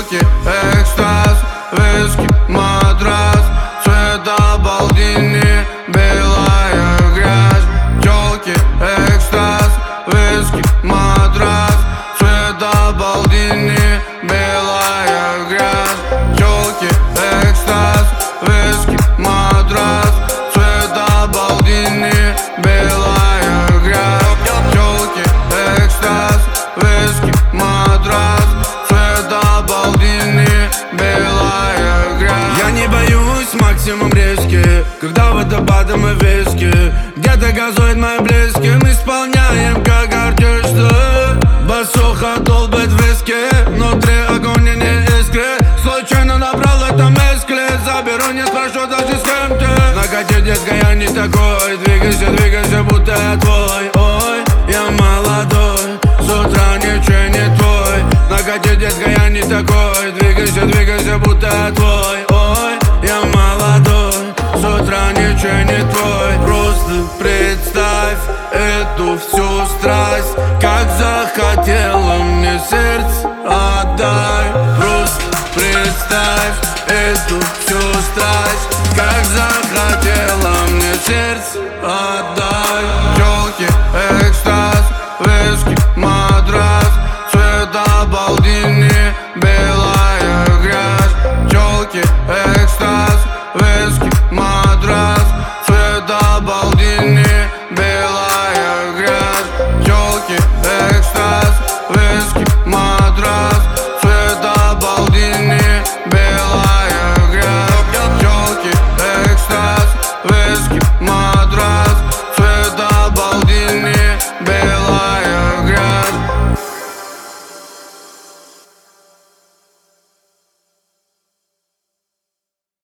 Тёлки, экстаз, виски, матрас, цвет обалденный, белая грязь. Тёлки, экстаз, виски, матрас, цвет обалденный, белая грязь. Тёлки, экстаз, виски, матрас, цвет обалденный, белая грязь. Тёлки, экстаз, виски, матрас, цвет обалденный, белая грязь. Я не боюсь, максимум риски, когда водопадом и виски. Где-то газует мои близкие, мы исполняем как артисты. Басуха долбит виски, внутри огонь и не искры. Случайно набрал это мискли, заберу, не спрошу даже с кем ты. Накати, детка, я не такой, двигайся, двигайся, будто я твой. Ой, я молодой, с утра ничего не твой. Накати, детка, я не такой, двигайся, двигайся, будто я твой. Ой, я молодой, с утра ничего не твой. Просто представь эту всю страсть, как захотела мне сердце отдать.